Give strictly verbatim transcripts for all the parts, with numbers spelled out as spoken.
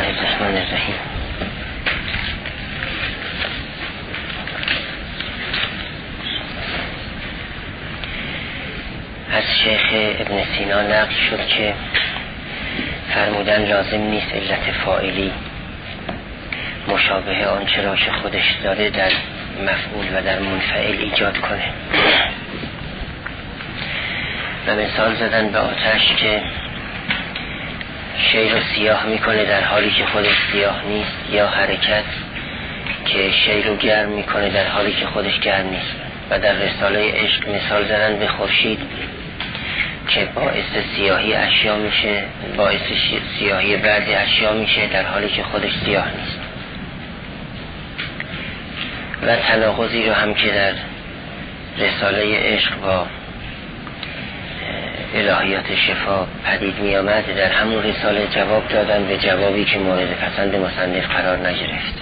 الله الرحمن الرحیم. از شیخ ابن سینا نقل شد که فرمودن لازم نیست علت فاعلی مشابه آنچه را که خودش داره در مفعول و در منفعل ایجاد کنه. و مثال زدن به آتش که شی رو سیاه میکنه در حالی که خودش سیاه نیست، یا حرکت که شی رو گرم میکنه در حالی که خودش گرم نیست. و در رساله عشق مثال زدن به خورشید که باعث سیاهی اشیا میشه، باعث سیاهی بعضی اشیا میشه در حالی که خودش سیاه نیست. و تناقضی رو هم که در رساله عشق با الهیات شفا پدید می آمد در همون رساله جواب دادن به جوابی که مورد پسند مصنف قرار نگرفت.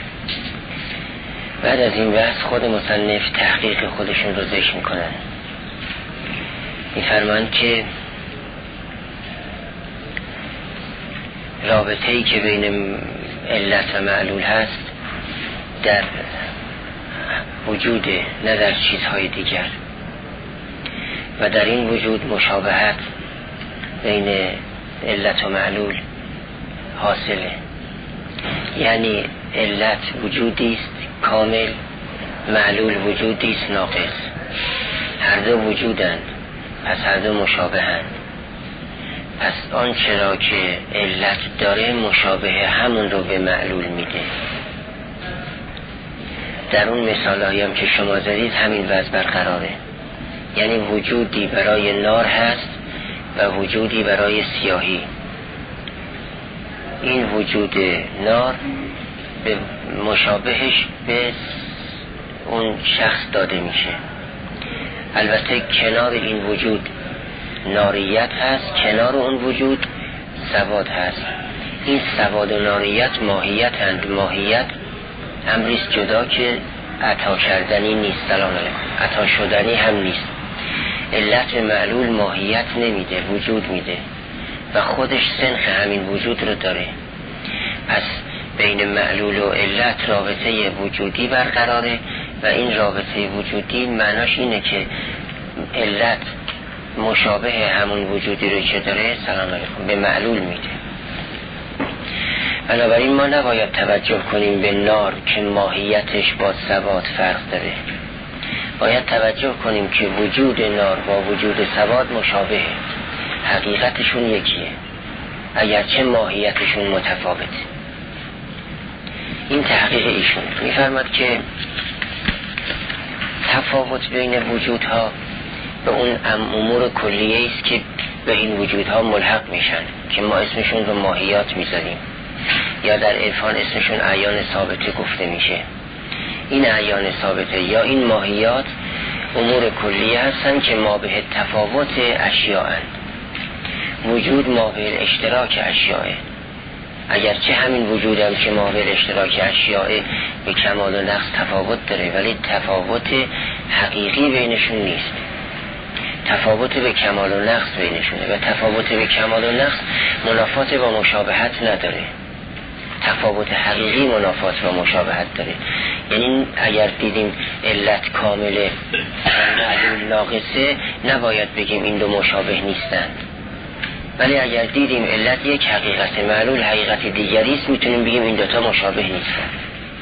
بعد از این بحث خود مصنف تحقیق خودشون رو ذکر میکنن. میفرمایند که رابطه‌ای که بین علت و معلول هست در وجود، نه در چیزهای دیگر. و در این وجود مشابهت بین علت و معلول حاصله. یعنی علت وجودی است کامل، معلول وجودی است ناقص. هر دو وجودند، پس هر دو مشابهند. پس آنچه را که علت داره مشابه همون رو به معلول میده. در اون مثال هم که شما زدید همین وضع برقراره. یعنی وجودی برای نار هست و وجودی برای سیاهی. این وجود نار به مشابهش به اون شخص داده میشه. البته کنار این وجود ناریت هست، کنار اون وجود سواد هست. این سواد و ناریت ماهیت هست. ماهیت امریست جدا که عطا کردنی نیست، سلام علیکم، عطا شدنی هم نیست. علت معلول ماهیت نمیده، وجود میده و خودش سنخ همین وجود رو داره. پس بین معلول و علت رابطه وجودی برقراره و این رابطه وجودی معناش اینه که علت مشابه همون وجودی رو که داره سلام علیکم به معلول میده. بنابراین ما نباید توجه کنیم به نار که ماهیتش با سواد فرق داره. باید توجه کنیم که وجود نار با وجود سواد مشابهه، حقیقتشون یکیه اگرچه ماهیتشون متفاوته. این تحقیق ایشون میفرماد که تفاوت بین وجودها به اون امور کلیه است که به این وجودها ملحق میشن که ما اسمشون رو ماهیات میذاریم، یا در عرفان اسمشون اعیان ثابته گفته میشه. این اعیان ثابته یا این ماهیات امور کلیه هستن که ما به تفاوت اشیاء هستند. وجود ما به اشتراک اشیاء، اگرچه همین وجود هم که ما به اشتراک اشیاء به کمال و نقص تفاوت داره، ولی تفاوت حقیقی بینشون نیست. تفاوت به کمال و نقص بینشونه و تفاوت به کمال و نقص منافات با مشابهت نداره. تفاوت حقیقی منافات و مشابهت داره. یعنی اگر دیدیم علت کامله و معلول ناقصه نباید بگیم این دو مشابه نیستند، ولی اگر دیدیم علت یک حقیقت معلول حقیقت دیگری است میتونیم بگیم این دوتا مشابه نیستند.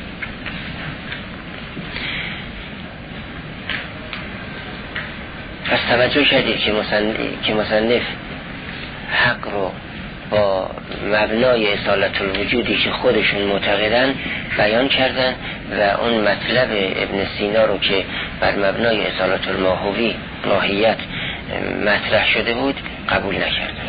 پس توجه کردید که مصنف, که مصنف حق رو با مبنای اصالت الوجودی که خودشون معتقدن بیان کردن و اون مطلب ابن سینا رو که بر مبنای اصالت الماهوی ماهیت مطرح شده بود قبول نکردن.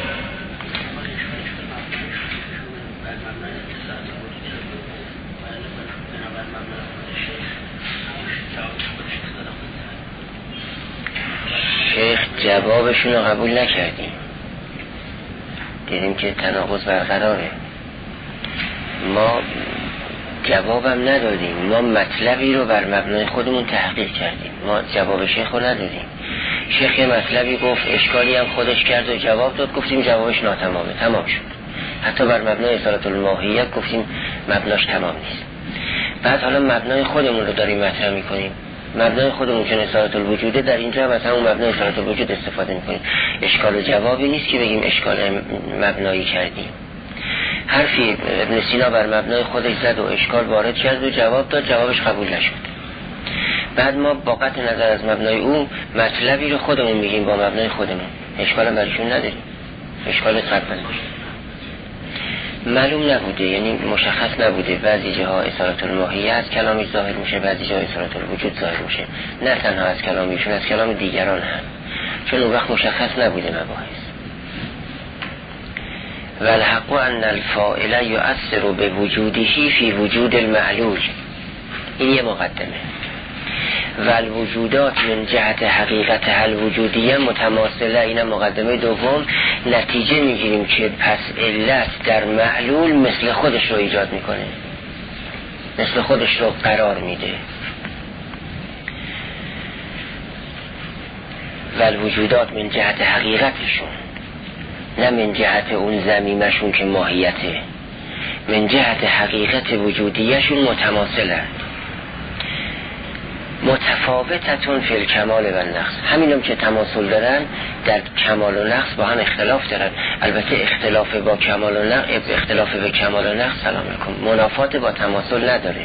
شیخ جوابشون رو قبول نکردیم، دیدیم که تناقض برقراره. ما جوابم ندادیم، ما مطلبی رو بر مبنای خودمون تحقیق کردیم، ما جواب شیخ رو ندادیم. شیخ مطلبی گفت، اشکالی هم خودش کرد و جواب داد، گفتیم جوابش ناتمامه، تمام شد. حتی بر مبنای اصالت الماهیت گفتیم مبناش تمام نیست. بعد حالا مبنای خودمون رو داریم مطرح میکنیم. مبنای خودمون که اصالت الوجوده، در اینجا مثلا اون مبنای اصالت الوجود استفاده میکنیم. اشکال و جوابی نیست که بگیم اشکال مبنایی کردیم. حرفی ابن سینا بر مبنای خودش زد و اشکال وارد کرد و جواب داد، جوابش قبول نشد. بعد ما با قطع نظر از مبنای او مطلبی رو خودمون میگیم با مبنای خودمون، اشکال هم برشون نداریم، اشکال قطع نداریم. معلوم نبوده، یعنی مشخص نبوده. بعضی جاها اصالت الماهیه از کلامی ظاهر میشه، بعضی جاها اصالت الوجود ظاهر میشه، نه تنها از کلامیشون، از کلام دیگران هم، چون اون وقت مشخص نبوده مباحث. والحق ان الفاعل یؤثر بوجوده فی وجود المعلول. این یه مقدمه. والوجودات من جهت حقیقت الوجودیه متماثله. این مقدمه دوم. نتیجه میگیریم که پس علت در معلول مثل خودش رو ایجاد میکنه، مثل خودش رو قرار میده. والوجودات من جهت حقیقتشون، نه من جهت اون ضمیمشون که ماهیته، من جهت حقیقت وجودیشون متماثله. متفاوتتون فی الکمال و النقص. همینم که تماثل دارن در کمال و نقص با هم اختلاف دارن. البته اختلاف با کمال و نقص، اختلاف به کمال و نقص سلام علیکم منافات با تماثل نداره.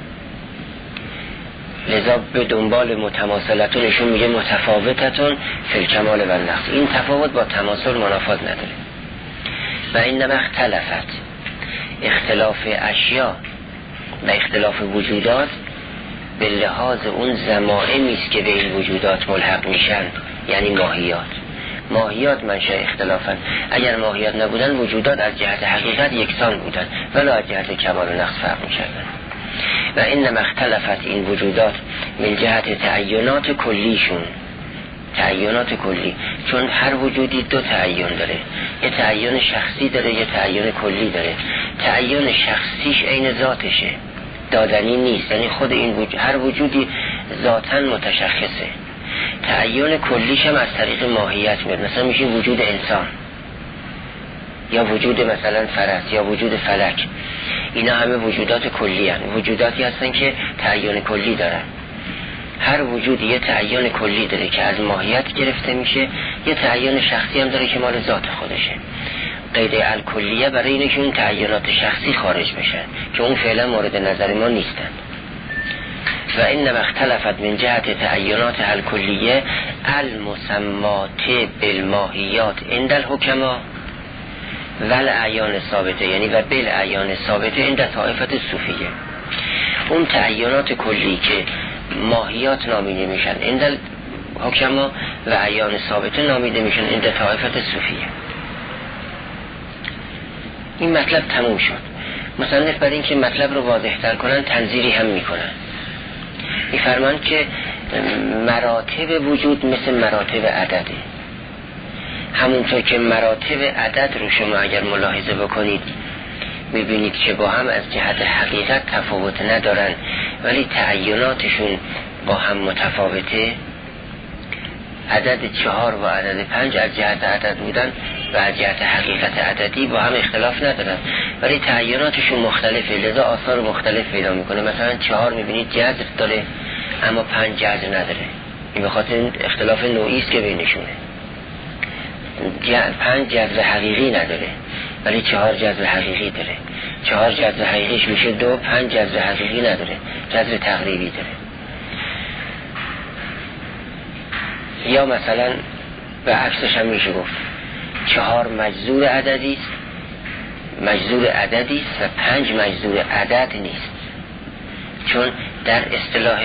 لذا به دنبال متماثلتونشون میگه متفاوتتون فی الکمال و النقص. این تفاوت با تماثل منافات نداره. و اینما اختلافت، اختلاف اشیاء و اختلاف وجودات به لحاظ اون ضمائمی است که به این وجودات ملحق میشن، یعنی ماهیات. ماهیات منشأ اختلافن. اگر ماهیات نبودن وجودات از جهت حقیقت یکسان بودن، ولی از جهت کمال و نقص فرق میکردن. و انما اختلافت این وجودات من جهت تعینات کلیشون، تعینات کلی، چون هر وجودی دو تعین داره، یه تعین شخصی داره، یه تعین کلی داره. تعین شخصیش عین ذاتشه، دادنی نیست، یعنی خود این وجود، هر وجودی ذاتاً متشخصه. تعین کلیش هم از طریق ماهیت میاد. مثلا میشه وجود انسان، یا وجود مثلا فرس، یا وجود فلک. اینا همه وجودات کلی هستند، وجوداتی هستن که تعین کلی دارن. هر وجودی یه تعین کلی داره که از ماهیت گرفته میشه، یه تعین شخصی هم داره که مال ذات خودشه. قید الکلیه برای اینه که اون تعینات شخصی خارج بشن که اون فعلا مورد نظر ما نیستن. و انما اختلفت من جهت تعینات الکلیه المسمات بالماهیات عند الحکما والاعیان ثابته، یعنی و بالاعیان ثابته عند طائفه صوفیه. اون تعینات کلی که ماهیات نامیده میشن عند الحکما و اعیان ثابته نامیده میشن عند طائفه صوفیه. این مطلب تموم شد. مصنف برای اینکه مطلب رو واضح تر کنن تنظیری هم میکنن. میفرمان که مراتب وجود مثل مراتب عدده. همونطور که مراتب عدد رو شما اگر ملاحظه بکنید میبینید که با هم از جهت حقیقت تفاوت ندارن، ولی تعیناتشون با هم متفاوته. عدد چهار و عدد پنج از جهت عدد بودن و از جهت حقیقت عددی با هم اختلاف ندارن، ولی تعیناتشون مختلفه، لذا آثار مختلف پیدا میکنه. مثلا چهار میبینید جذر داره اما پنج جذر نداره. این بخاطر اختلاف نوعی است که بینشونه. پنج جذر حقیقی نداره ولی چهار جذر حقیقی داره. چهار جذر حقیقیش میشه دو، پنج جذر حقیقی نداره، جذر تقریبی داره. یا مثلا به عکسش هم میشه گفت چهار مجذور عددی است، مجذور عددی است و پنج مجذور عدد نیست. چون در اصطلاح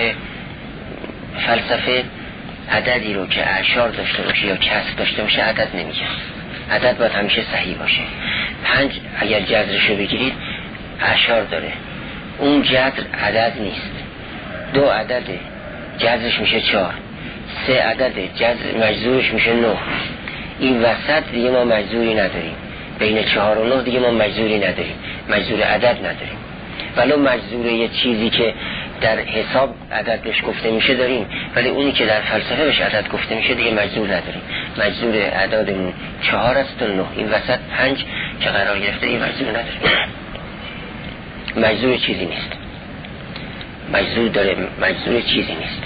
فلسفه عددی رو که اعشار داشته باشه یا کسر داشته باشه عدد نمیگه. عدد باید همیشه صحیح باشه. پنج اگر جذرشو بگیرید اعشار داره، اون جذر عدد نیست. دو عدده جذرش میشه چهار، سه عدده جذر مجذورش میشه نه. این وسط دیگه ما مجذوری نداریم، بین چهار و نه دیگه ما مجذوری نداریم، مجذور عدد نداریم. ولو مجذور یه چیزی که در حساب عدد بهش گفته میشه داریم، ولی اونی که در فلسفه بهش عدد گفته میشه دیگه مجذور نداریم. مجذور عددمون چهار است و نه. این وسط پنج که قرار گرفته این مجذور نداره. مجذور چیزی نیست، مجذور داره، مجذور چیزی نیست.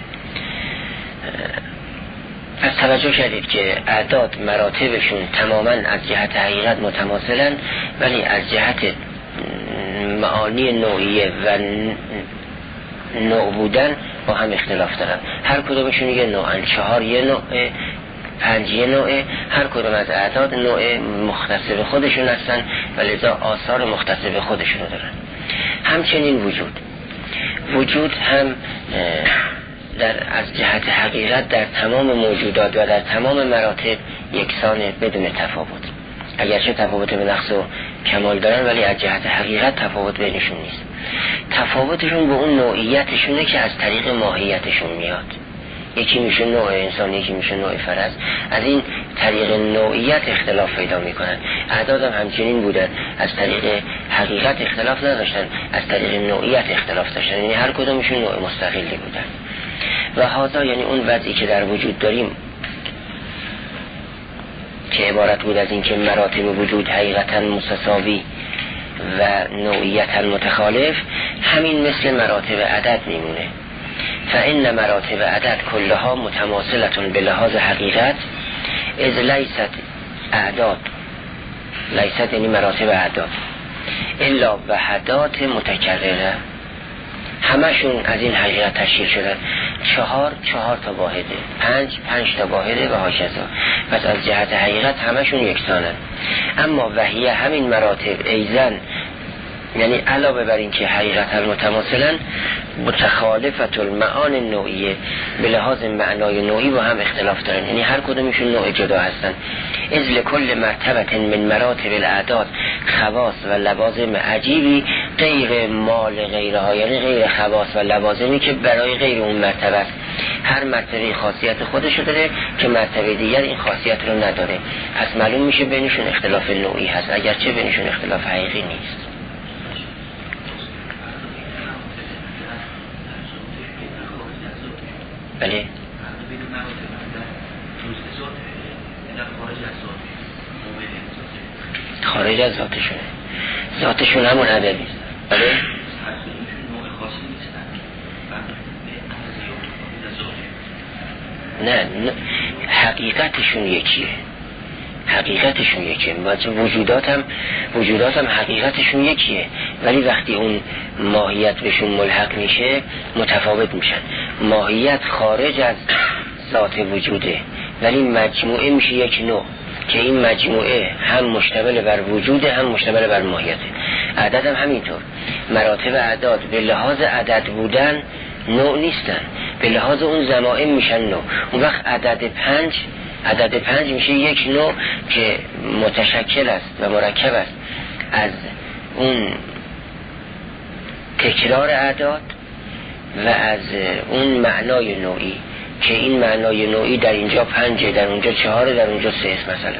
پس توجه کردید که اعداد مراتبشون تماما از جهت حقیقت متماثلن، ولی از جهت معانی نوعیه و نوع بودن با هم اختلاف دارن. هر کدومشون یه نوعن، چهار یه نوعه، پنج یه نوعه، هر کدوم از اعداد نوع مختص به خودشون هستن و لذا آثار مختص به خودشون دارن. همچنین وجود وجود هم در از جهت حقیقت در تمام موجودات و در تمام مراتب یکسانه بدون تفاوت، اگرچه تفاوت به نقص و کمال دارن ولی از جهت حقیقت تفاوت بینشون نیست. تفاوتشون به اون نوعیتشونه که از طریق ماهیتشون میاد. یکی میشه نوع انسان، یکی میشه نوع فرس. از این طریق نوعیت اختلاف پیدا میکنن. اعداد هم همچنین بودن، از طریق حقیقت اختلاف نداشتن، از طریق نوعیت اختلاف داشتن، یعنی هر کدومشون نوع مستقلی بودن. و هذا یعنی اون وضعی که در وجود داریم که عبارت بود از این که مراتب وجود حقیقتا متساوی و نوعیتا متخالف، همین مثل مراتب عدد میمونه. فإن مراتب عدد کلها متماثلة به لحاظ حقیقت، اذ لیست اعداد، لیست یعنی مراتب اعداد، الا وحدات متکرره، همشون از این حقیقت تشکیل شدن. چهار چهار تا واحده، پنج پنج تا واحده و هاکذا. پس از جهت حقیقت همشون یکسانن. اما وحیه همین مراتب ایزن، یعنی علاوه بر این که حقیقت متماثلن، متخالفت المعان نوعیه، به لحاظ معنای نوعی با هم اختلاف دارن، یعنی هر کدومشون نوع جدا هستن. از لکل مرتبه من مراتب الاعداد خواص و لوازم عجیبی غیر مال غیرها، یعنی غیر خواص و لوازمی که برای غیر اون مرتبه است. هر مرتبه خاصیت خودشو داره که مرتبه دیگر این خاصیت رو نداره. پس معلوم میشه بینشون اختلاف نوعی هست، اگرچه بینشون اختلاف حقیقی نیست. بله خارج از ذاتشونه، ذاتشون همون عددی. بله نه, نه حقیقتشون یکیه، حقیقتشون یکیه. وجودات هم وجودات هم حقیقتشون یکیه، ولی وقتی اون ماهیت بهشون ملحق میشه متفاوت میشن. ماهیت خارج از ذات وجوده ولی مجموعه میشه یک نوع، که این مجموعه هم مشتمل بر وجوده هم مشتمل بر ماهیته. عدد هم همینطور. مراتب اعداد به لحاظ عدد بودن نوع نیستن، به لحاظ اون ضمائم میشن نوع. اون وقت عدد پنج عدد پنج میشه یک نوع که متشکل است و مرکب است از اون تکرار اعداد و از اون معنای نوعی، که این معنای نوعی در اینجا پنجه، در اونجا چهاره، در اونجا سه است. مثلا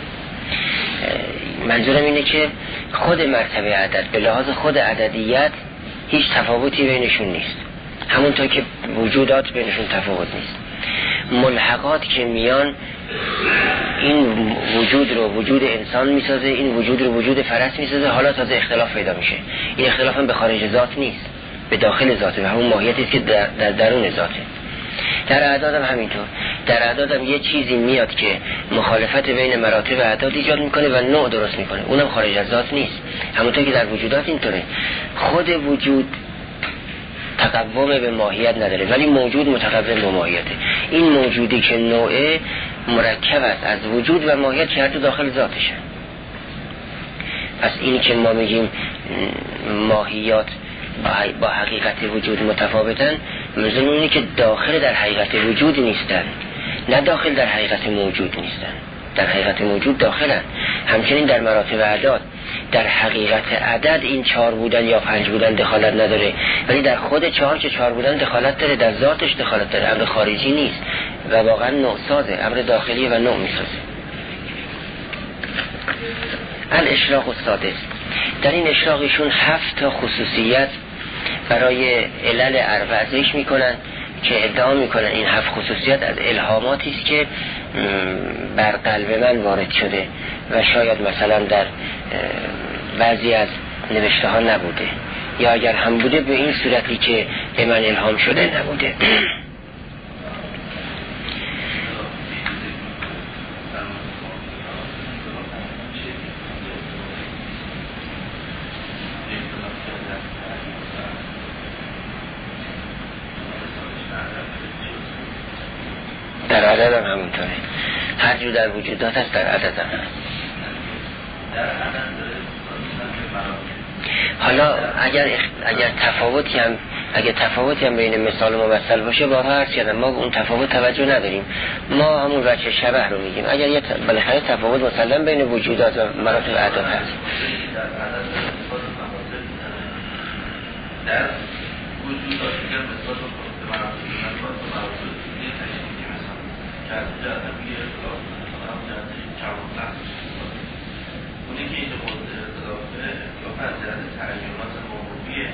منظورم اینه که خود مرتبه عدد به لحاظ خود عددیت هیچ تفاوتی بینشون نیست، همونطور که وجودات بینشون تفاوت نیست. ملحقات که میان این وجود رو وجود انسان میسازه، این وجود رو وجود فرس میسازه، حالا تازه اختلاف پیدا میشه. این اختلاف هم به خارج ذات نیست، به داخل ذاته، به همون ماهیتی که در, در درون ذاته. در اعداد هم همینطور. در اعداد هم یه چیزی میاد که مخالفت بین مراتب اعداد ایجاد میکنه و نوع درست میکنه، اونم خارج از ذات نیست. همونطور که در وجودات اینطوره، خود وجود تقوم به ماهیت نداره ولی موجود متقوم به ماهیته. این موجودی که نوعه مرکب است از وجود و ماهیت که هر دو داخل ذاتشه. پس اینی که ما میگیم ماهیات با حقیقت وجود متفاوتن، منظور اینه که داخل در حقیقت وجود نیستن، نه داخل در حقیقت موجود نیستن. در حقیقت موجود داخلن. همچنین در مراتب اعداد در حقیقت عدد این چهار بودن یا پنج بودن دخالت نداره، ولی در خود چهار که چهار بودن دخالت داره، در ذاتش دخالت داره. امر خارجی نیست و واقعا نوع سازه، امر داخلی و نوع میسازه. الاشراق السادس، در این اشراقشون هفت تا خصوصیت برای علل اربع ذکر میکنن که ادعا میکنن این هفت خصوصیت از الهاماتی است که بر قلب من وارد شده و شاید مثلا در بعضی از نوشته ها نبوده، یا اگر هم بوده به این صورتی که به من الهام شده نبوده. در عدد هم همونطوره، هر جو در وجودات هست در عدد هم هست. حالا اگر اگر تفاوتی هم اگر تفاوتی هم بین مثال و ممثل باشه، بارها عرض کردم ما اون تفاوت توجه نداریم، ما همون وجه شبه رو میگیم. اگر یه بالاخره تفاوت مثلا بین وجودات و مراتب اعداد هست، در وجودات که مثال و مراتب که از جهت میگه اطلاف هم جهت جواب نقص اونی که اینجا مورد اطلافه اطلاف از جهت تعیینات موضوعیه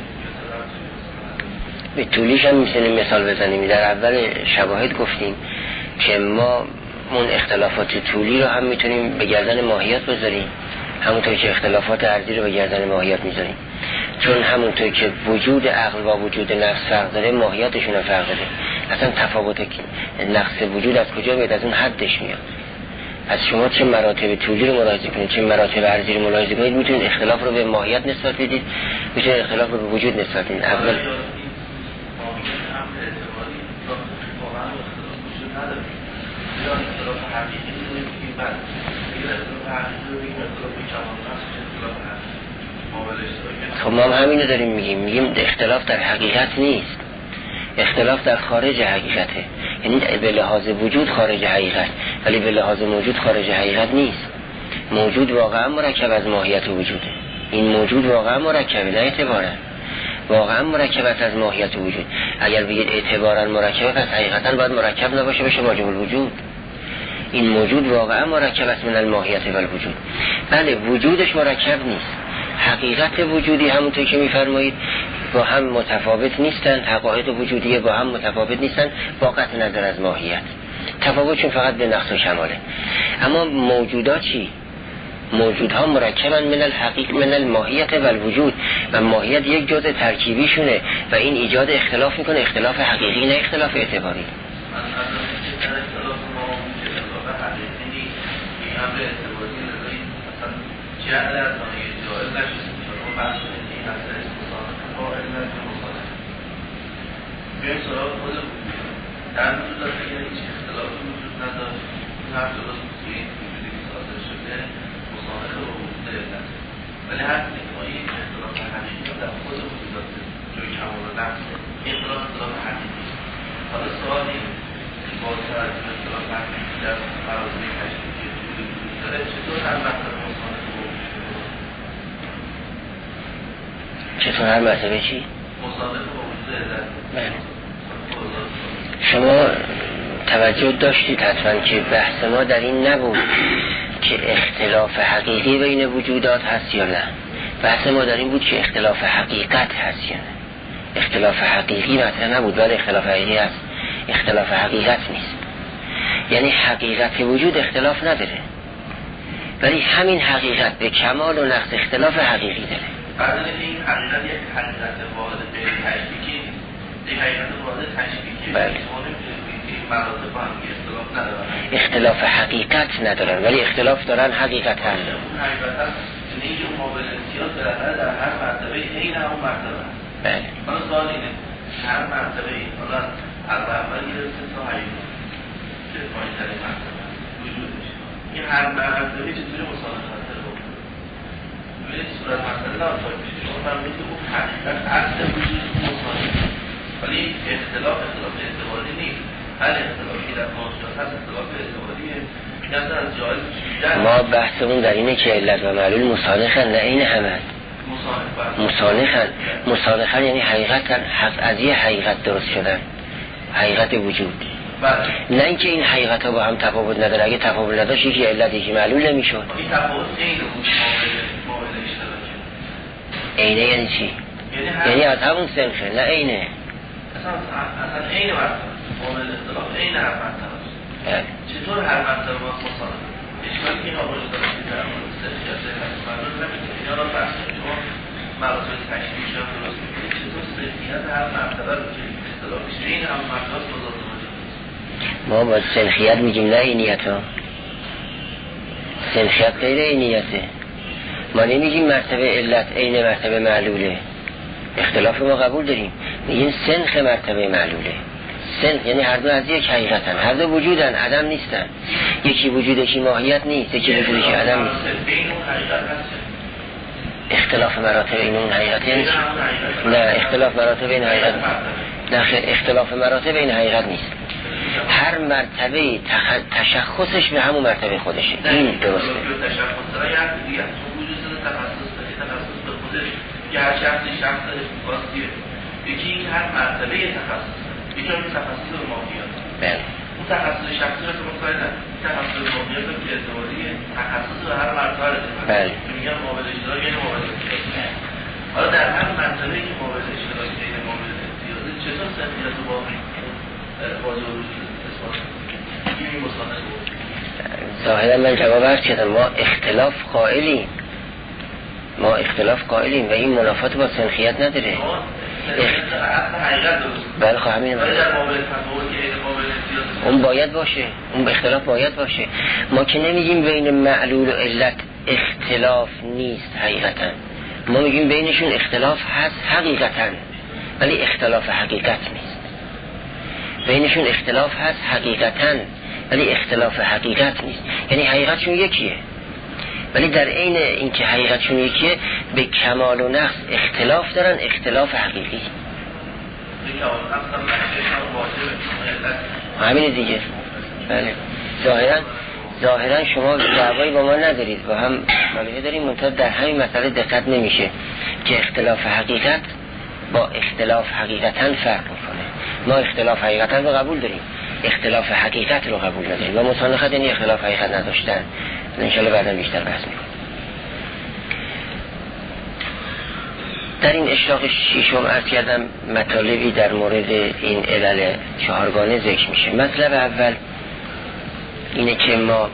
به طولیش هم میتونیم مثال بزنیم. در اول شواهد گفتیم که ما اون اختلافات طولی رو هم میتونیم به گردن ماهیت بذاریم، همونطور که اختلافات عرضی رو به گردن ماهیت میذاریم، چون همونطور که وجود عقل با وجود نفس فرق داره، ماهیتشون هم فرق داره. اصلا تفاوت نقص وجود از کجا میاد؟ از اون حدش میاد. از شما چه مراتب طولی رو ملاحظه کنید، چه مراتب عرضی رو ملاحظه کنید، میتونید اختلاف رو به ماهیت نسبت بدید، میتونید اختلاف رو به وجود نسبت بدید. اول خب ما هم همینو داریم میگیم، میگیم اختلاف در حقیقت نیست، اختلاف در خارج حقیقته. یعنی به لحاظ وجود خارج حقیقت، ولی به لحاظ موجود خارج حقیقت نیست. موجود واقعا مرکب از ماهیت و وجوده. این موجود واقعا مرکبه، نه اعتبارا، واقعا مرکب است از ماهیت و وجود. اگر بگید اعتبارا مرکبه، پس حقیقتا باید مرکب نباشه، بشه واجب الوجود. این موجود واقعا مرکب است من الماهیت و الوجود. بله وجودش مرکب نیست، حقیقت وجودی همونطور که میفرمایید با هم متفاوت نیستن، حقایق وجودی با هم متفاوت نیستن با قطع نظر از ماهیت. تفاوتشون فقط به نقص و کماله. اما موجودات چی؟ موجودها مرکبن من الحقیق من الماهیت و الوجود، و ماهیت یک جزء ترکیبیشونه و این ایجاد اختلاف میکنه، اختلاف حقیقی نه اختلاف اعتباری. بیاییم سراغ خود در وجودات اگر هیچ اختلافی وجود نداشت، این هر درست توی این وجودی که صادر شده مصادقه با وجود علت، ولی هر که ما یک اختلاف حقیقی در خود وجودات جوی کمال و نقص، این اختلاف اختلاف حقیقی. حالا سوال این با توجه به اختلاف حقیقی در مراتب تشکیلی وجود وجود داره، چطور هر مرتبه مصادقه با وجود چطور هر مرتبه چی؟ مصادقه با وجود علت. بله. شما توجه داشتید حتما که بحث ما در این نبود که اختلاف حقیقی بین وجودات هست یا نه، بحث ما در این بود که اختلاف حقیقت هست یا نه. اختلاف حقیقی مطرح نبود، ولی اختلاف حقیقی هست، اختلاف حقیقت نیست. یعنی حقیقت وجود اختلاف نداره، ولی همین حقیقت به کمال و نقص اختلاف حقیقی داره. بعد این حقیقت یک حقیقت واحد به تشبیهی نیست، یک حقیقت واحد تشبیهی. بله. مراتب با هم اختلاف ندارن، اختلاف حقیقت ندارن، ولی اختلاف دارن حقیقت هم. اون حقیقت هست یعنی که مقابل امتیاز بالاخره در هر مرتبه عین همون مرتبه هست. بله. حالا سوال اینه هر مرتبه این حالا از اول گرفته تا حقیقت که پایین‌ترین مرتبه وجودش، این هر مرتبه چطوری مسابقه رو ببینید صورت مسئله نمی‌خواد بشه. شما فهمید که اون حقیقت اصل وجود مسابقه، ولی اختلاف اختلاف اعتباری نیست. هر اختلافی در موجودات هست اختلاف اعتباریه. میگن از جایز ما بحثمون در اینه که علت و معلول مصادقن، نه این همه مصادقن. مصادقن یعنی حقیقتن، از یه حقیقت درست شدن، حقیقت وجود. بله. نه اینکه این حقیقت ها با هم تفاوت نداره، اگه تفاوت نداشت یکی علت یکی معلول نمیشد. این تفاوت اینه مقابل اشتراکه. اینه یعنی چی؟ یعنی از همون سنخه، نه اینه. اصلا اصلا اینه مرتبه مقابل اختلاف اینه هر مرتبه. چطور هر منطقه ما مصالحه اشکالی که این آقای دارم که در مورد سنخیت مردم نمیتونه اینا را بحث شما مراتب تشریفش هم درست میکنید چطور سنخیت هر منطقه رو که اصطلاح میشه این هم مرتبه بزرگ ما با سنخیت میگیم نه اینیت ها سنخیت غیر اینیته ما نمیگیم مرتبه علت عین مرتبه معلوله اختلاف ما قبول داریم میگیم سنخ مرتبه معلوله سنخ یعنی هر دو از یک حقیقتن هر دو وجودن عدم نیستن یکی وجود یکی ماهیت نیست یکی وجود یکی عدم نیست اختلاف مراتب این اون حقیقت نیست نه اختلاف مراتب این حقیقت نه اختلاف مراتب این حقیقت نیست هر مرتبه تشخصش به همون مرتبه خودشه این درسته که هر شخصی شخص خاصیه یکی این هر مرتبه تخصص یکی این تخصص ماهیات بله اون تخصص شخصی رو که مطمئن نه تخصص ماهیات رو که اعتباری تخصص رو هر مرتبه رو بله میگن مقابل اجتماعی یعنی مقابل اجتماعی حالا در هر مرتبه که مقابل اجتماعی یعنی مقابل اجتماعی چطور سنخیت رو باقی واجه و روش اثبات این مصانه بود ظاهرا من جواب عرض کردم ما اختلاف قائلیم ما اختلاف قائلیم و این منافات با سنخیت نداره بله خواهم این اون باید باشه اون اختلاف باید باشه ما که نمیگیم بین معلول و علت اختلاف نیست حقیقتا ما میگیم بینشون اختلاف هست حقیقتا ولی اختلاف حقیقت نیست بینشون اختلاف هست حقیقتا ولی اختلاف حقیقت نیست یعنی حقیقتشون یکیه ولی در عین اینکه حقیقتشون یکیه به کمال و نقص اختلاف دارن اختلاف حقیقی همین دیگه بله ظاهرا ظاهرا شما دعوایی با ما ندارید با هم مالیه داریم منتها در همین مسئله دقت نمیشه که اختلاف حقیقت با اختلاف حقیقتا فرق میکنه ما اختلاف حقیقتا رو قبول داریم اختلاف حقیقت رو قبول نداریم و مصانخت یعنی اختلاف حقیقت نداشتن انشاءالله بعدا بیشتر بحث میکنم در این اشراق شیشم عرض کردم مطالبی در مورد این علل چهارگانه ذکر میشه مطلب اول اینه که ما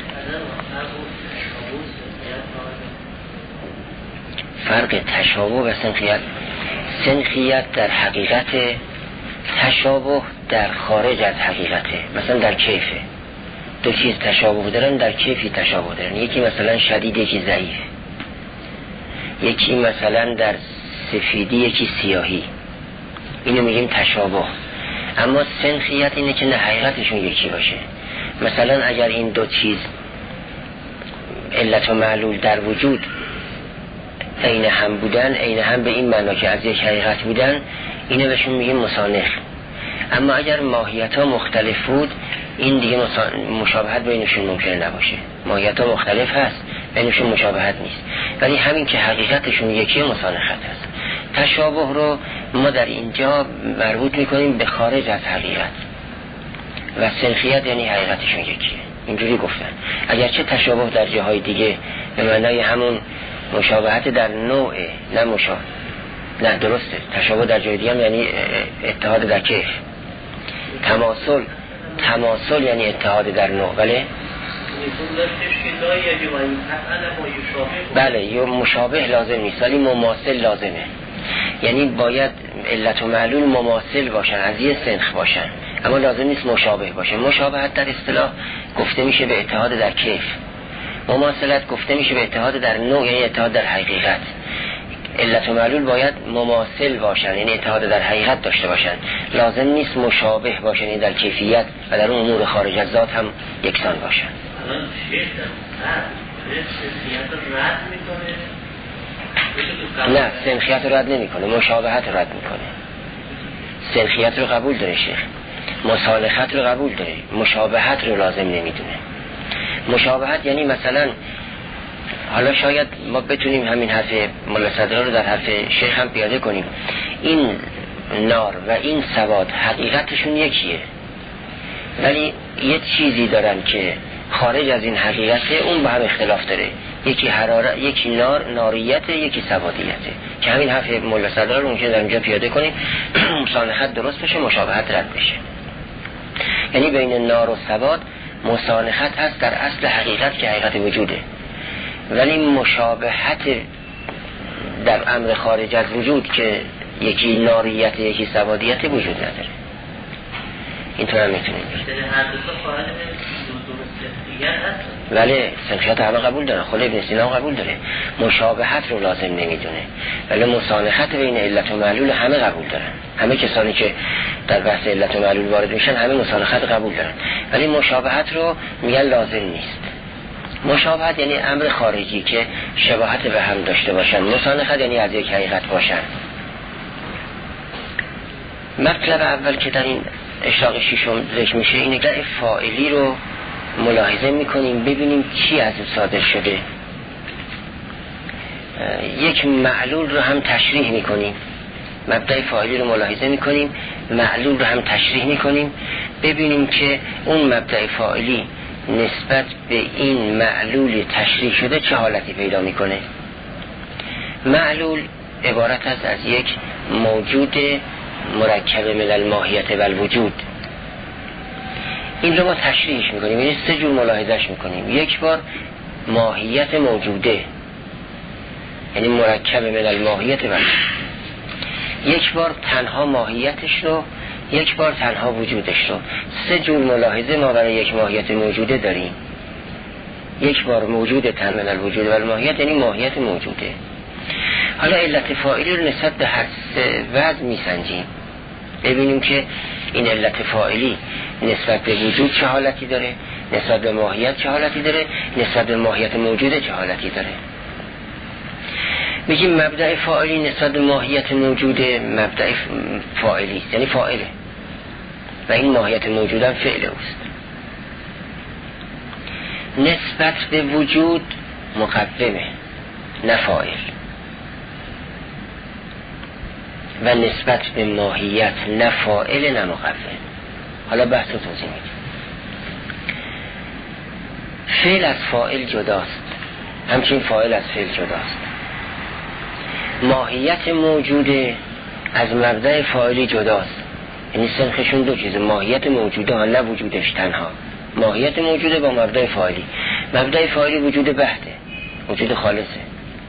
فرق تشابه و سنخیت سنخیت در حقیقت تشابه در خارج از حقیقته مثلا در کیفه دو چیز تشابه دارن در کیفی تشابه دارن یکی مثلا شدید یکی ضعیف یکی مثلا در سفیدی یکی سیاهی اینو میگیم تشابه اما سنخیت اینه که نه حقیقتشون یکی باشه مثلا اگر این دو چیز علت و معلول در وجود عین هم بودن عین هم به این معنا که از یک حقیقت بودن اینو بهشون میگیم مصانخ اما اگر ماهیت ها مختلف بود این دیگه مشابهت بینشون ممکنه نباشه ماهیت ها مختلف هست بینشون مشابهت نیست ولی همین که حقیقتشون یکی مصانخت هست تشابه رو ما در اینجا مربوط میکنیم به خارج از حقیقت و سنخیت یعنی حقیقتشون یکیه اینجوری گفتن اگرچه تشابه در جاهای دیگه به معنای همون مشابهت در نوع نه مشابه نه درسته تشابه در جای دیگه هم یعنی اتحاد در کیف تماثل تماثل یعنی اتحاد در نوع بله بله یا مشابه لازم نیست ولی مماثل لازمه یعنی باید علت و معلول مماثل باشن از یه سنخ باشن اما لازم نیست مشابه باشه مشابهت در اصطلاح گفته میشه به اتحاد در کیف مماثلت گفته میشه به اتحاد در نوع یعنی اتحاد در حقیقت علت و معلول باید مماثل باشن یعنی اتحاد در حقیقت داشته باشن لازم نیست مشابه باشن یعنی در کیفیت و در اون امور خارج از ذات هم یکسان باشن نه سنخیت رو رد نمی کنه مشابهت رو رد می کنه سنخیت رو قبول داره شیخ مصالحت رو قبول داره مشابهت رو لازم نمیدونه مشابهت یعنی مثلا حالا شاید ما بتونیم همین حرف مولا صدرا رو در حرف شیخ هم پیاده کنیم این نار و این سواد حقیقتشون یکیه ولی یه چیزی دارن که خارج از این حقیقته اون با هم اختلاف داره یکی حرارت یکی نار ناریته یکی سوادیته که همین حرف مولا صدرا رو ممکنه در اینجا پیاده کنیم مصالحت درست بشه مشابهت رد بشه یعنی بین نار و ثبات مسانخت هست در اصل حقیقت که حقیقت وجوده، ولی مشابهت در امر خارج از وجود که یکی ناریت یکی ثباتیت وجود نداره. اینطور هم میتونیم ولی سنخیات همه قبول دارن، خود ابن سینا قبول داره، مشابهت رو لازم نمیدونه، ولی مسانخت بین علت و معلول همه قبول دارن. همه کسانی که در بحث علت و معلول وارد میشن همه مسانخت قبول دارن، ولی مشابهت رو میگن لازم نیست. مشابهت یعنی امر خارجی که شباهت به هم داشته باشن، مسانخت یعنی از یک حقیقت باشن. مطلب اول که در این اشتاق شیشم ذکر میشه اینه که فاعلی رو ملاحظه میکنیم ببینیم چی از این صادر شده. یک معلول رو هم تشریح میکنیم، مبدأ فاعلی رو ملاحظه میکنیم، معلول رو هم تشریح میکنیم ببینیم که اون مبدأ فاعلی نسبت به این معلول تشریح شده چه حالتی پیدا میکنه. معلول عبارت است از یک موجود مرکب من الماهیت و الوجود. این رو ما تشریحش میکنیم، یعنی سه جور ملاحظهش میکنیم. یک بار ماهیت موجوده، یعنی مرکب من الماهیت و الوجود. یک بار تنها ماهیتش رو، یک بار تنها وجودش رو. سه جور ملاحظه ما برای یک ماهیت موجوده داریم. یک بار موجود تن من الوجود و الماهیت یعنی ماهیت موجوده. حالا علت فاعلی رو نسبت به هر سه وضع میسنجیم ببینیم که این علت فاعلی نسبت به وجود چه حالتی داره، نسبت به ماهیت چه حالتی داره، نسبت به ماهیت موجوده چه حالتی داره. میگیم مبدأ فاعلی نسبت به ماهیت موجوده مبدأ فاعلی است، یعنی فاعله و این ماهیت موجوده فعل اوست. نسبت به وجود مقدمه نه فاعل، و نسبت به ماهیت نه فاعل نه مقدم. حالا بحث رو توضیح میدیم. فعل از فاعل جداست، همچنین فاعل از فعل جداست. ماهیت موجوده از مبدأ فاعلی جداست، یعنی سنخشون دو چیزه، ماهیت موجوده ها نه وجودش تنها. ماهیت موجوده با مبدأ فاعلی. مبدأ فاعلی وجود بحته، وجود خالصه.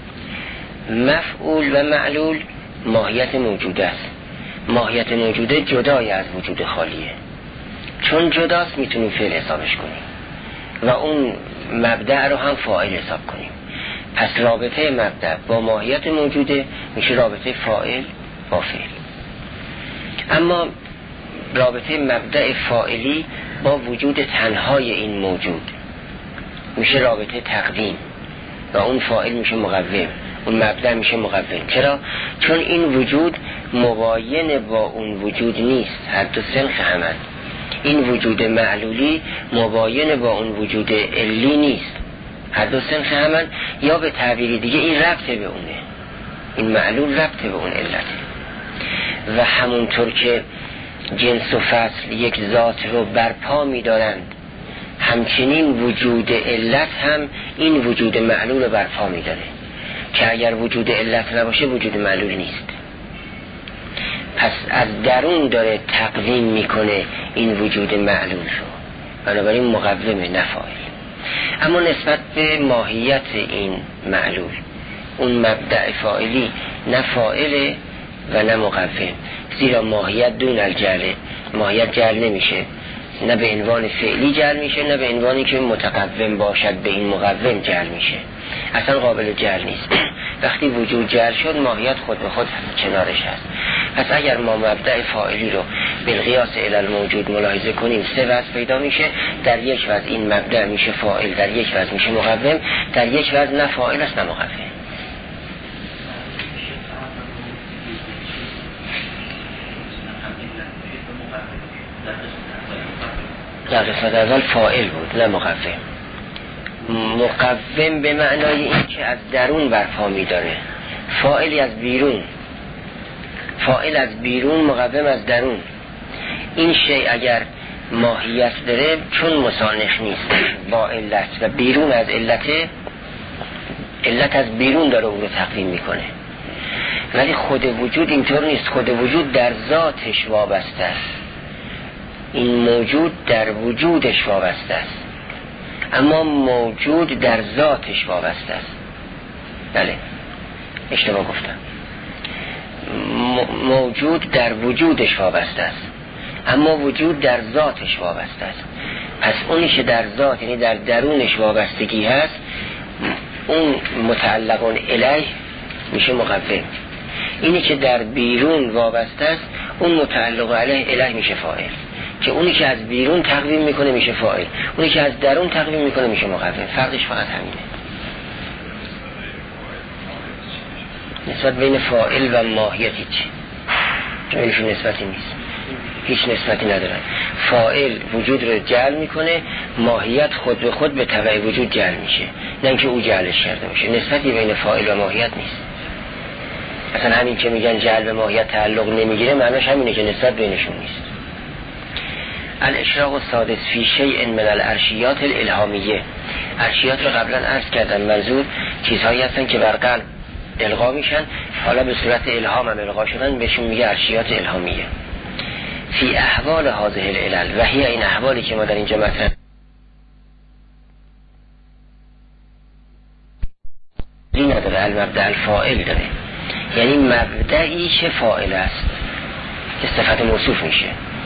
مفعول و معلول ماهیت موجوده است. ماهیت موجوده جدای از وجود خالیه، چون جداست میتونیم فعل حسابش کنیم و اون مبدأ رو هم فاعل حساب کنیم. پس رابطه مبدأ با ماهیت موجوده میشه رابطه فاعل با فعل. اما رابطه مبدأ فاعلی با وجود تنهای این موجود میشه رابطه تقدیم و اون فاعل میشه مقوم، اون مبدأ میشه مقوم. چرا؟ چون این وجود مباین با اون وجود نیست، هر دو سنخ همن. این وجود معلولی مباین با اون وجود علی نیست، هر دو سنخ همن. یا به تعبیری دیگه این ربطه به اونه، این معلول ربطه به اون علته. و همونطور که جنس و فصل یک ذات رو برپا می‌دارند، همچنین وجود علت هم این وجود معلول رو برپا می‌داره که اگر وجود علت نباشه وجود معلول نیست. پس از درون داره تقویم میکنه این وجود معلول رو، بنابراین مقومه نه فاعل. اما نسبت به ماهیت این معلول اون مبدأ فاعلی نه فاعله و نه مقوم، زیرا ماهیت دون الجعله، ماهیت جعل نمیشه، نه به عنوان فعلی جعل میشه نه به عنوانی که متقوم باشد به این مقوم جعل میشه، اصلا قابل جعل نیست. وقتی وجود جعل شد ماهیت خود به خود کنارش هست. پس اگر ما مبدأ فاعلی رو بالقیاس الی الموجود ملاحظه کنیم سه وضع پیدا میشه. در یک وضع این مبدأ میشه فاعل، در یک وضع میشه مقوم، در یک وضع نه فاعل است نه مقوم. در قسمت اول فاعل بود نه مقوم. مقوم به معنای این که از درون برپا می داره، فاعلی از بیرون، فاعل از بیرون مقوم از درون. این شیء اگر ماهیت داره چون مسانخ نیست با علت و بیرون از علت، علت از بیرون داره او رو تقویم میکنه. ولی خود وجود اینطور نیست، خود وجود در ذاتش وابسته است، این موجود در وجودش وابسته است، اما موجود در ذاتش وابسته است. بله اشتباه گفتم، موجود در وجودش وابسته است اما وجود در ذاتش وابسته است. پس اونی که در ذات یعنی در درونش وابستگی هست اون متعلقون الیه میشه مقوم. اینی که در بیرون وابسته است اون متعلق علیه الیه میشه فاعل. که اونی که از بیرون تقویم میکنه میشه فاعل، اونی که از درون تقویم میکنه میشه مقوم. فرقش فقط همینه. نسبت بین فاعل و ماهیت هیچ بینشون نسبتی نیست، هیچ نسبتی ندارن. فاعل وجود رو جعل میکنه، ماهیت خود به خود به تبع وجود جعل میشه، نه اینکه او جعلش کرده باشه. نسبتی بین فاعل و ماهیت نیست. اصلا همین که میگن جعل به ماهیت تعلق نمیگیره معناش همینه که نسبت بینشون نیست. الاشراق السادس فی شیء من الارشیات الالهامیه. ارشیات رو قبلا عرض کردم، منظور چیزهایی هستن که بر قلب القا میشن، حالا به صورت الهام هم القا شدن، بهشون میگه ارشیات الهامیه. فی احوال هذه العلل، و هی این احوالی که ما در اینجا مطرح این نداره، المبدأ الفاعل داره، یعنی مبدعی که فاعل است که صفت موصوف میشه.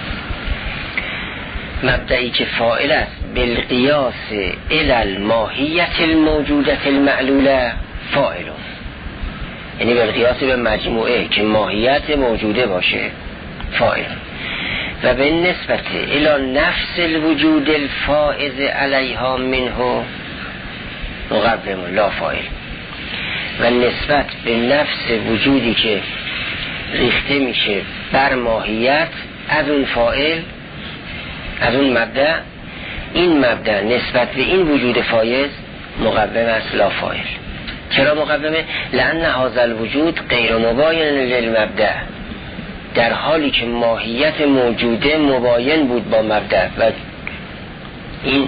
مبدعی که فاعل است بالقیاس الی الماهیت الموجودت المعلوله فاعل، یعنی بالقیاس به مجموعه که ماهیت موجوده باشه فاعل. و به نسبت الی نفس الوجود الفائز علیها منه مقوم لا فاعل. و نسبت به نفس وجودی که ریخته میشه بر ماهیت از اون فاعل، از اون مبدأ، این مبدأ نسبت به این وجود فایز مقوم است لا فاعل. چرا مقومه؟ لأن هذا الوجود غیر مباین للمبدأ، در حالی که ماهیت موجوده مباین بود با مبدأ. و این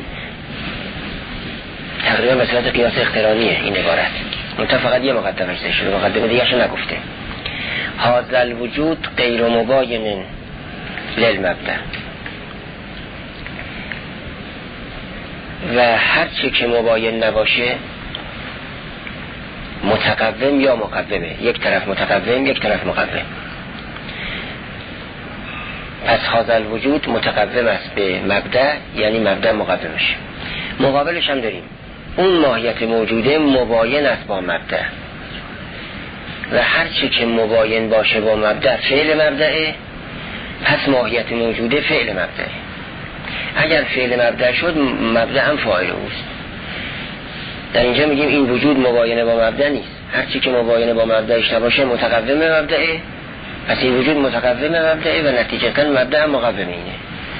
تقریبا به صورت قیاس اقترانیه این عبارت، منتها فقط یه مقدمه شده، مقدمه دیگه شو نگفته. هذا الوجود غیر مباین للمبدأ، و هر چی که مباین نباشه متقوم یا مقومه، یک طرف متقوم یک طرف مقوم. پس هذا الوجود متقوم است به مبدأ، یعنی مبدأ مقومش. مقابلش هم داریم اون ماهیت موجوده مباین است با مبدأ، و هر چی که مباین باشه با مبدأ فعل مبدأه، پس ماهیت موجوده فعل مبدأه. اگر فعل مبدأ شد مبدأ هم فاعل اوست. در اینجا میگیم این وجود مباینه با مبدأ نیست، هر چی که مباینه با مبدأش نباشه متقوم مبدأه، پس این وجود متقوم مبدأه و نتیجتا مبدأ هم مقوم اینه.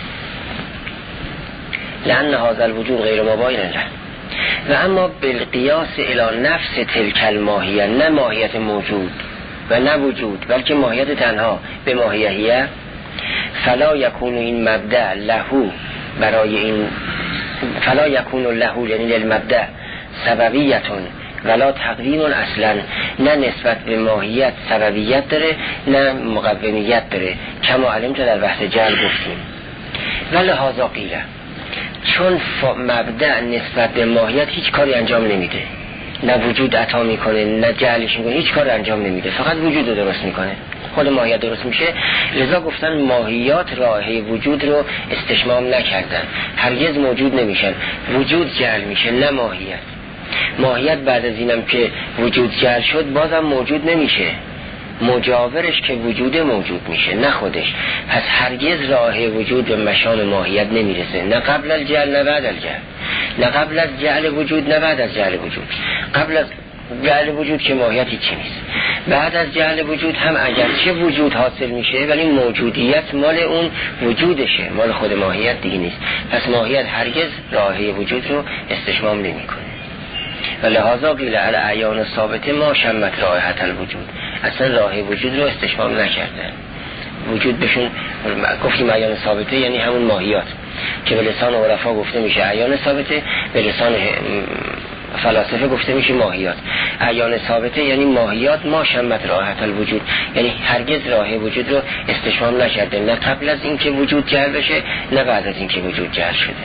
لأن هذا الوجود غیر مباین له. و اما بالقیاس الی نفس تلک الماهیه، نه ماهیت موجود و نه وجود بلکه ماهیت تنها به ماهیه، فلا یکون این مبدأ لهو، برای این فلا یکون لهو یعنی للمبدأ سببیتون ولا تقویم اصلا، نه نسبت به ماهیت سببیت داره نه مقومیت داره، کما علم تا در بحث جعل گفتیم. ولی هذا قیله، چون مبدأ نسبت به ماهیت هیچ کاری انجام نمیده، نه وجود عطا میکنه نه جعلش میکنه، هیچ کار انجام نمیده، فقط وجود رو درست میکنه، خود ماهیت درست میشه. لذا گفتن ماهیات راهی وجود رو استشمام نکردن، هرگز موجود نمیشن، وجود جعل میشه نه ماهیت. ماهیت بعد از اینم که وجود جعل شد بازم موجود نمیشه، مجاورش که وجود موجود میشه نه خودش. پس هرگز راه وجود به مشام ماهیت نمیرسه، نه قبل از جعل نه بعد از جعل، نه قبل از جعل وجود نه بعد از جعل وجود. قبل از جعل وجود که ماهیت هیچی نیست، بعد از جعل وجود هم اگرچه وجود حاصل میشه ولی موجودیت مال اون وجودشه، مال خود ماهیت دیگه نیست. پس ماهیت هرگز راه وجود رو استشمام نمیکنه. و لحاظا قیل علی اعیان ثابته ما شمت رائحت الوجود، اصلا راه وجود رو استشمام نکردن. وجود بهشون گفتیم اعیان ثابته یعنی همون ماهیات که به لسان عرفا گفته میشه اعیان ثابته، به لسان فلاسفه گفته میشه ماهیات. اعیان ثابته یعنی ماهیات ما شمت راحت الوجود، یعنی هرگز راه وجود رو استشمام نکرده، نه قبل از اینکه وجود جر بشه نه بعد از اینکه وجود جر شده.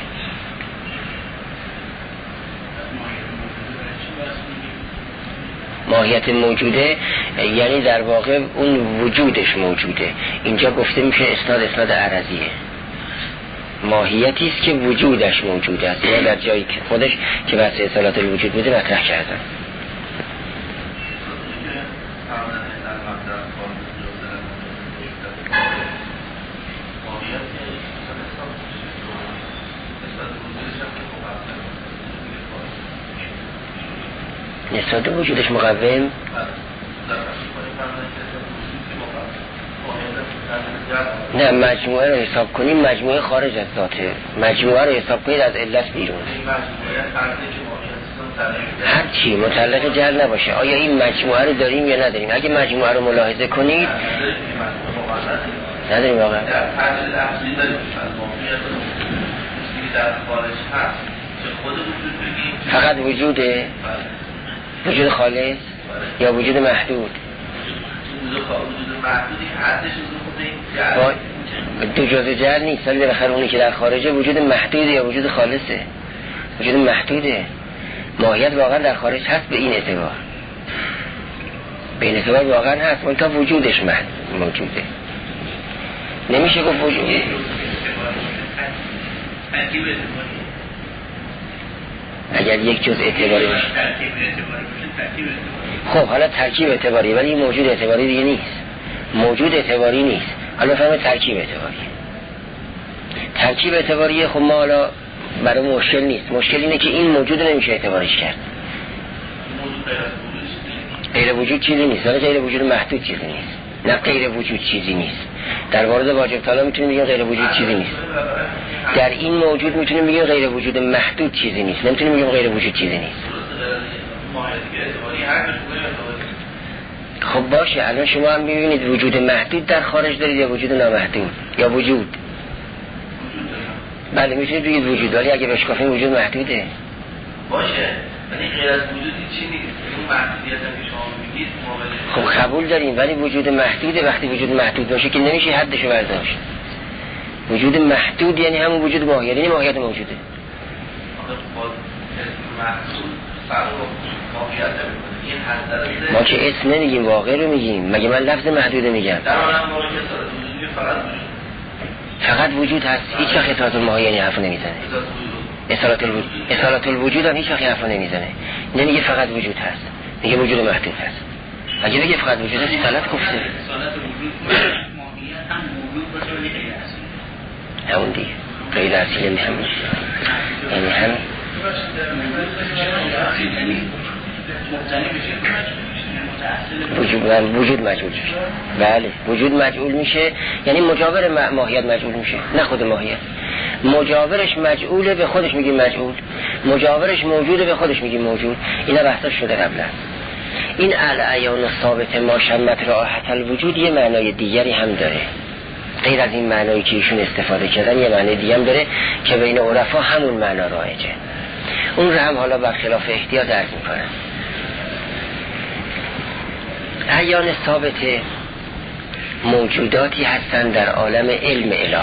ماهیت موجوده یعنی در واقع اون وجودش موجوده. اینجا گفته میشه اسناد اسناد عرضیه، ماهیتی است که وجودش موجوده است. اینا در جایی که خودش که بحث اصالات الوجود بوده مطرح کردن. نسبت وجودش مقوم نه، مجموعه رو حساب کنیم مجموعه خارج از ذاته، مجموعه رو حساب کنید از علت بیرون، هر چی متعلق جر نباشه. آیا این مجموعه رو داریم یا نداریم؟ اگه مجموعه رو ملاحظه کنید نداریم واقعا. فقط وجوده، وجود خالص یا وجود محدود؟ دو جزء جر نیست، ولی بالاخره اونی که در خارجه وجود محدوده یا وجود خالصه؟ وجود محدوده. ماهیت واقعا در خارج هست به این اعتبار، به این اعتبار واقعا هست، ولی تا وجودش موجوده. نمیشه گفت وجود. اگر یک جز اعتباری باشه، خب حالا ترکیب اعتباری، ولی این موجود اعتباری دیگه نیست، موجود اعتباری نیست. حالا فهم ترکیب اعتباری. ترکیب اعتباریه. خب ما حالا برای مشکل نیست، مشکل اینه که این موجود نمیشه اعتباریش کرد. غیر وجود چیزی نیست، ولی غیر وجود محدود چیزی نیست، نه غیر وجود چیزی نیست. در مورد واجب طالب میتونیم بگیم غیر وجود چیزی نیست، در این موجود میتونیم بگیم غیر وجود محدود چیزی نیست، نمیتونیم بگیم غیر وجود چیزی نیست. خب باشه، الان شما هم ببینید وجود محدود در خارج دارید یا وجود نامحدود یا وجود؟ بله میتونید بگید وجود، ولی اگه بشکافیم وجود محدوده باشه، ولی غیر از وجود چی نیست. اون محدودیت که شما میگید خب قبول داریم، ولی وجود محدوده. وقتی وجود محدود باشه که نمیشه حدشو برداشت. وجود محدود یعنی همون وجود ماهیت، یعنی ماهیت موجوده. ما که اسم نمیگیم، واقع رو میگیم. مگه من لفظ محدوده میگم؟ فقط وجود هست، هیچ وقت اصالت الماهی یعنی حرف نمیزنه. اصالت الوجود، اصالت الوجود هم هیچ وقت حرف نمیزنه، نمیگه فقط وجود هست، میگه وجود محدود هست. اگه بگه فقط وجود هست غلط گفته. اصالت الوجود ماهیت هم موجود باشه ولی غیر اصیل. همون دیگه غیر اصیل یعنی هم یعنی هم وجود وجود مجعول میشه. بله وجود مجعول میشه یعنی مجاور ماهیت مجعول میشه، نه خود ماهیت. مجاورش مجعوله به خودش میگیم مجعول، مجاورش موجوده به خودش میگیم موجود. اینا بحثا شده قبلا. این الاعیان ثابت ما شمت راحت الوجود یه معنای دیگری هم داره، غیر از این معنایی که ایشون استفاده کردن یه معنی دیگه هم داره که بین عرفا همون معنا رایجه. اون رو هم حالا برخلاف احتیاط عرض میکنن. اعیان ثابت موجوداتی هستند در عالم علم اله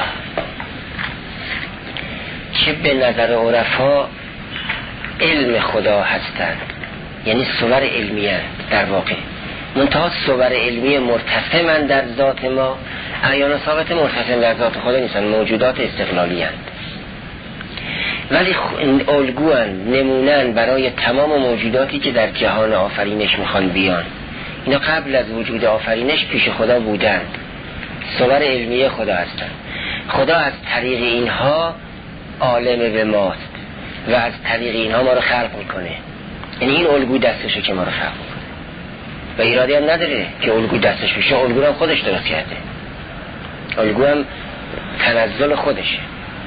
که به نظر عرفا علم خدا هستند، یعنی صور علمی هستند در واقع، منتها صور علمی مرتسمند در ذات ما. اعیان ثابت مرتسم در ذات خدا نیستند، موجودات استقلالی هستند، ولی الگوان نمونن برای تمام موجوداتی که در جهان آفرینش میخوان بیان. اینا قبل از وجود آفرینش پیش خدا بودند، صور علمی خدا هستند. خدا از طریق اینها عالم به ماست و از طریق اینها ما رو خلق میکنه، یعنی این الگو دستشه که ما رو خلق میکنه و ایرادی هم نداره که الگو دستش بشه، الگو هم خودش درست کرده، الگو هم تنزل خودشه.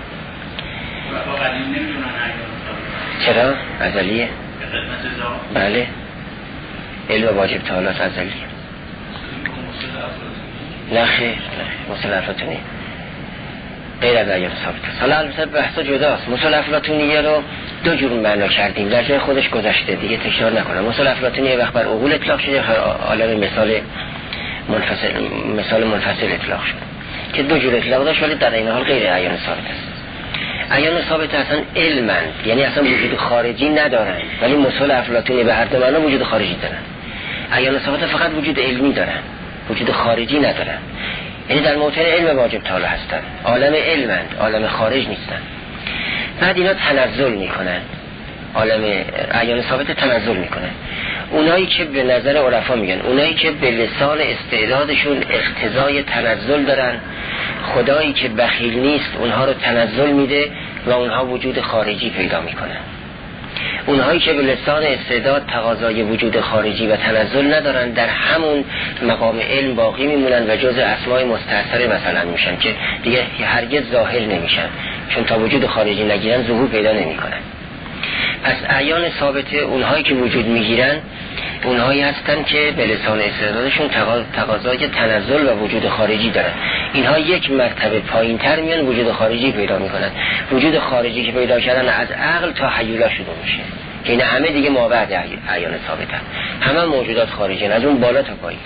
چرا؟ ازلیه. بله علم واجب تعالیت ازلیه. نه خیر، مثل افلاطونی. غیر از ایان ثابت است. حالا البته بحثا جداست. مثال افلاطونیه رو دو جور معنا کردیم، در جای خودش گذشته دیگه تکرار نکنم. مثال افلاطونیه وقت بر عقول اطلاق شده، عالم مثال منفصل مثال منفصل اطلاق شد که دو جور اطلاق داشت، ولی در این حال غیر ایان ثابت است. ایان ثابت اصلا علمند، یعنی اصلا وجود خارجی ندارن، ولی مثال افلاطونی به هر دو معنا وجود خارجی دارن. ایان ثابت فقط وجود علمی دارن، وجود خارجی ندارن، یعنی در موطن علم واجب تعالی هستن، عالم علمند، عالم خارج نیستن. بعد اینا تنزل میکنن، عالم ایان ثابت تنزل میکنن. اونایی که به نظر عرفا میگن، اونایی که به لسان استعدادشون اقتضای تنزل دارن، خدایی که بخیل نیست اونها رو تنزل میده و اونها وجود خارجی پیدا میکنن. اونهایی که به لسان استعداد تقاضای وجود خارجی و تنزل ندارن، در همون مقام علم باقی میمونن و جز اسماء مستأثره مثلا میشن که دیگه هرگز ظاهر نمیشن، چون تا وجود خارجی نگیرن ظهور پیدا نمیکنن. پس اعیان ثابته اونهایی که وجود میگیرن اونهایی هستن که به لسان استعدادشون تقاضای تنزل و وجود خارجی دارن. اینها یک مرتبه پایین تر میان، وجود خارجی پیدا میکنن. وجود خارجی که پیدا کردن از عقل تا حیولا شروع میشه که این همه دیگه مابعد اعیان ثابتن، همه موجودات خارجی از اون بالا تا پایین.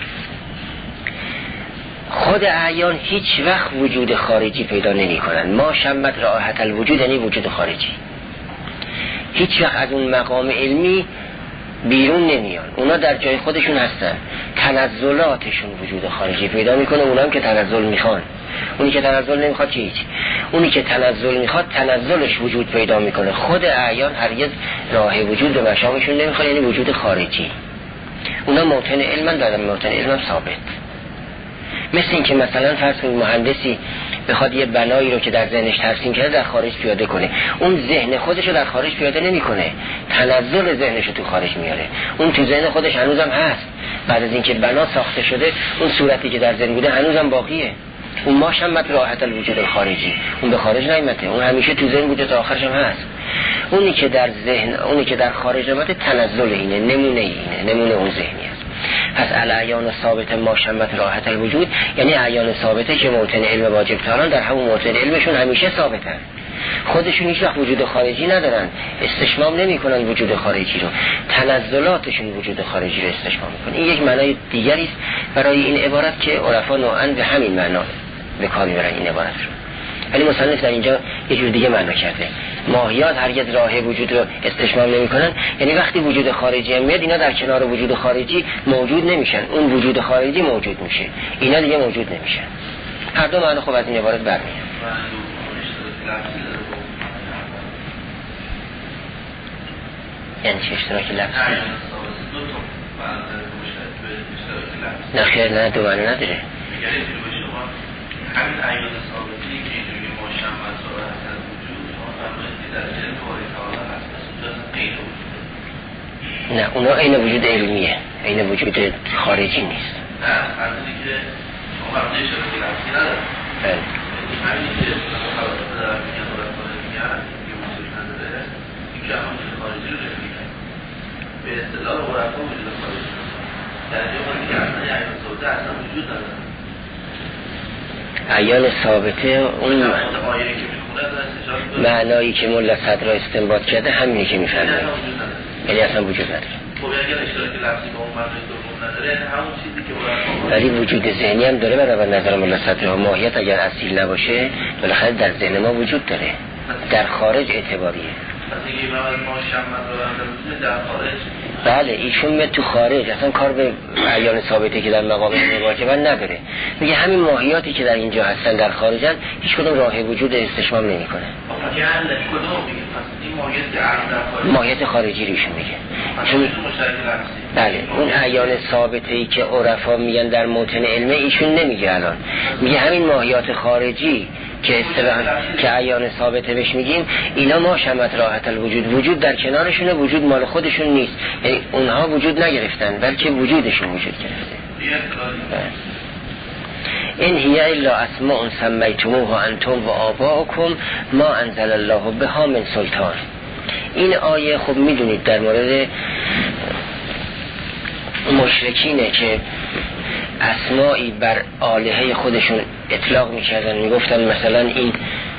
خود اعیان هیچ وقت وجود خارجی پیدا نمی کنن. ما شمت رائحت الوجود یعنی وجود خارجی، هیچ وقت از اون مقام علمی بیرون نمیان. اونا در جای خودشون هستن، تنزلاتشون وجود خارجی پیدا میکنه. اونا هم که تنزل میخوان، اونی که تنزل نمیخواد که هیچ، اونی که تنزل میخواد تنزلش وجود پیدا میکنه. خود اعیان هرگز راه وجود به مشامشون نمیخواد، یعنی وجود خارجی. اونا موطن علمن، در موطن علم ثابت. مثل این که مثلا فرض کنید مهندسی بخواد یه بنایی رو که در ذهنش ترسیم کرده در خارج پیاده کنه، اون ذهن خودش رو در خارج پیاده نمیکنه، تنزل ذهنش رو تو خارج میاره. اون تو ذهن خودش هنوزم هست، بعد از اینکه بنا ساخته شده اون صورتی که در ذهن بوده هنوزم باقیه. اون ما شمت راحت الوجود الخارجی، اون به خارج نیامده، اون همیشه تو ذهن بوده تا آخرش هم هست. اونی که در ذهن، اونی که در خارج اومده تنزل اینه، نمونه اینه، نمونه اون ذهنی است. پس الاعیان ثابت ما شمت راحت الوجود یعنی اعیان ثابته که موطن علم واجب تعالی در همون موطن علمشون همیشه ثابتن، خودشون هیچ وقت وجود خارجی ندارن، استشمام نمی کنن وجود خارجی رو، تنزلاتشون وجود خارجی رو استشمام میکنن. این یک معنای دیگری است برای این عبارت که عرفا نوعاً به همین معنا به کار میبرن این عبارت رو. ولی مصنف در اینجا یه جور دیگه معنا کرده. ماهیات هرگز راه وجود رو استشمام نمی‌کنن، یعنی وقتی وجود خارجی میاد اینا در کنار وجود خارجی موجود نمیشن، اون وجود خارجی موجود میشه، اینا دیگه موجود نمیشن. هر دو معنی خوب از این عبارت برمیاد. یعنی چه اشتراکی لفظی؟ نه خیر، نه دو معنی نداره. همین ایان ثابتی که اینجوری ما شمت راحت الوجود شما فرمایید که در علم واحد تعالی هست، غیر وجود. نه اونا عین وجود علمیه، عین وجود خارجی نیست. نه فرمایید که شما فرمایید اشتراک لفظی نداره. بله. همین که خلاصه دارم میگن عرفا میگن که وجود نداره، این که همون وجود خارجی رو میگن. به اصطلاح عرفا وجود خارجی نیست. در جایی که اصلا ایان ثابته اصلا وجود نداره. اعیان ثابته اون معنایی که ملا صدر را استنباط کرده همینی که میفهمه، یعنی اصلا وجود نداره. خب اگر اشتراک لفظی با اون معنای دوم نداره همون چیزی که ولی وجود ذهنی هم داره. برای نظر ملا صدر ها ماهیت اگر اصیل نباشه بالاخره در ذهن ما وجود داره، در خارج اعتباریه. در خارج بله ایشون میاد تو خارج، اصلا کار به اعیان ثابته که در مقام واجبا نداره. میگه همین ماهیاتی که در اینجا هستن در خارجن هیچ کدوم راه وجود استشمام نمیکنه. ماهیت خارجی ریشون میگه. چون بله اون اعیان ثابته ای که عرفا میگن در موطن علمه ایشون نمیگه، الان میگه همین ماهیات خارجی که اصطلاحاً که اعیان ثابته بهش میگیم اینا ما شمت راحت الوجود، وجود در کنارشونه، وجود مال خودشون نیست، یعنی اونها وجود نگرفتن بلکه وجودشون وجود گرفته. این هی الا اسماء سمیتموها انتم و آباؤکم ما انزل الله بها من سلطان. این آیه خب میدونید در مورد مشرکینه که اسمایی بر آلهه خودشون اطلاق میکردن، میگفتن مثلا این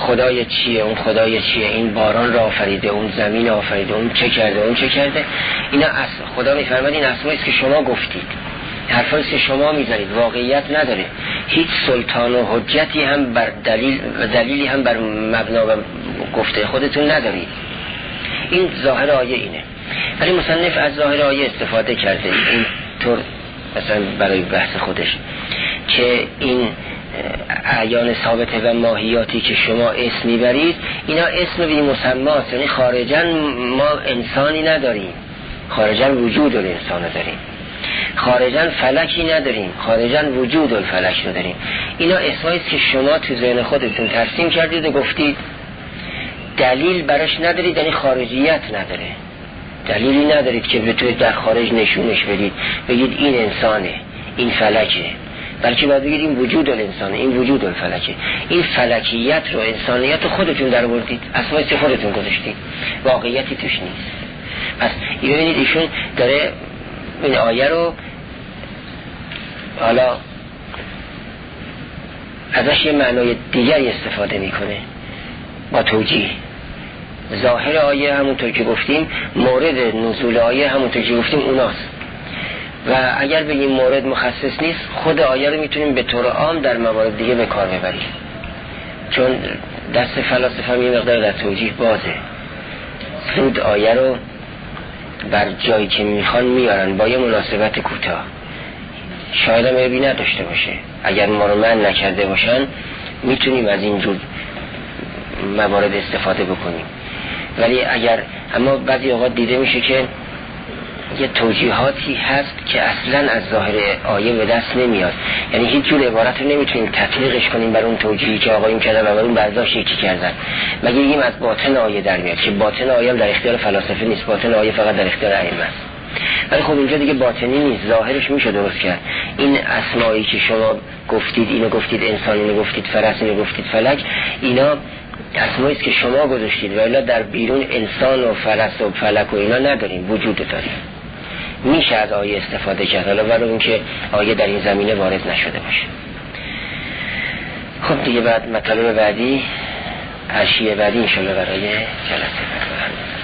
خدای چیه، اون خدای چیه، این باران را آفریده، اون زمین آفریده، اون چه کرده، اون چه کرده، اینا اصل خدا میفرماد این اسمایی است که شما گفتید، حرفایی است که شما میزنید، واقعیت نداره. هیچ سلطان و حجتی هم بر دلیل دلیلی هم بر مبنا و گفته خودتون ندارید. این ظاهر آیه اینه. ولی مصنف از ظاهر آیه استفاده کرده این طور مثلا برای بحث خودش که این اعیان ثابته و ماهیاتی که شما اسم میبرید اینا اسم بی مسماست، یعنی خارجاً ما انسانی نداریم، خارجاً وجود الانسان داریم، خارجاً فلکی نداریم، خارجاً وجود الفلک رو داریم. اینا اسمایی است که شما تو ذهن خودتون ترسیم کردید و گفتید، دلیل براش ندارید، یعنی خارجیت نداره، دلیلی ندارید که بتونید در خارج نشونش بدید بگید این انسانه، این فلکه، بلکه باید بگید این وجود الانسانه، این وجود الفلکه. این فلکیت رو، انسانیت رو خودتون در آوردید، اسمایی که خودتون گذاشتید، واقعیتی توش نیست. پس ببینید ایشون داره این آیه رو حالا ازش یه معنای دیگری استفاده میکنه با توجیه. ظاهر آیه همونطور که گفتیم، مورد نزول آیه همونطور که گفتیم اوناست، و اگر بگیم مورد مخصص نیست، خود آیه رو میتونیم به طور عام در موارد دیگه به کار ببریم، چون دست فلاسفه هم یه مقدار در توجیه بازه، زود آیه رو بر جایی که میخوان میارن با یه مناسبت کوتاه، شاید هم عیبی نداشته باشه. اگر ما رو منع نکرده باشن میتونیم از این جور موارد استفاده بکنیم، ولی اگر اما بعضی اوقات دیده میشه که یه توجیهاتی هست که اصلا از ظاهر آیه به دست نمیاد، یعنی هیچ جور عبارت رو نمیتونیم تطبیقش کنیم بر اون توجیهی که آقایون کردن و بر اون برداشت یکی کردن، مگه بگیم از باطن آیه در میاد، که باطن آیه در اختیار فلاسفه نیست، باطن آیه فقط در اختیار ائمه است. ولی خب اینجا دیگه باطنی نیست، ظاهرش میشه درست کرد. این اسمایی که شما گفتید، اینو گفتید انسان، اینو گفتید فرس، اینو گفتید فلک، اینا اسمایی است که شما گذاشتید، ولی در بیرون انسان و فرس و فلک و اینا نداریم، وجود داریم. میشه از آیه استفاده کرد، حالا برای اون که آیه در این زمینه وارد نشده باشه. خب دیگه بعد مطالب بعدی، حاشیه بعدی انشالله برای جلسه بعد.